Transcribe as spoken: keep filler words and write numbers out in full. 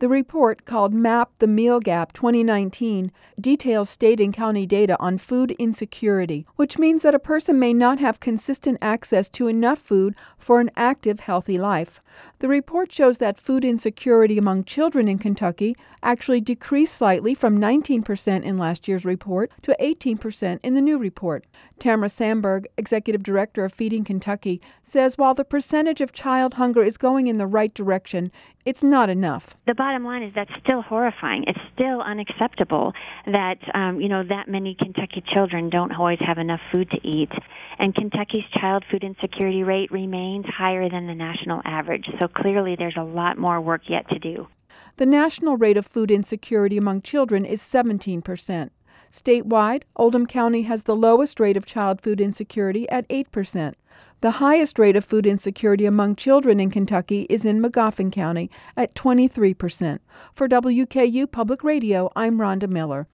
The report, called Map the Meal Gap twenty nineteen, details state and county data on food insecurity, which means that a person may not have consistent access to enough food for an active, healthy life. The report shows that food insecurity among children in Kentucky actually decreased slightly from nineteen percent in last year's report to eighteen percent in the new report. Tamara Sandberg, Executive Director of Feeding Kentucky, says while the percentage of child hunger is going in the right direction, it's not enough. The bottom line is that's still horrifying. It's still unacceptable that, um, you know, that many Kentucky children don't always have enough food to eat. And Kentucky's child food insecurity rate remains higher than the national average. So clearly there's a lot more work yet to do. The national rate of food insecurity among children is seventeen percent. Statewide, Oldham County has the lowest rate of child food insecurity at eight percent. The highest rate of food insecurity among children in Kentucky is in Magoffin County at twenty-three percent. For W K U Public Radio, I'm Rhonda Miller.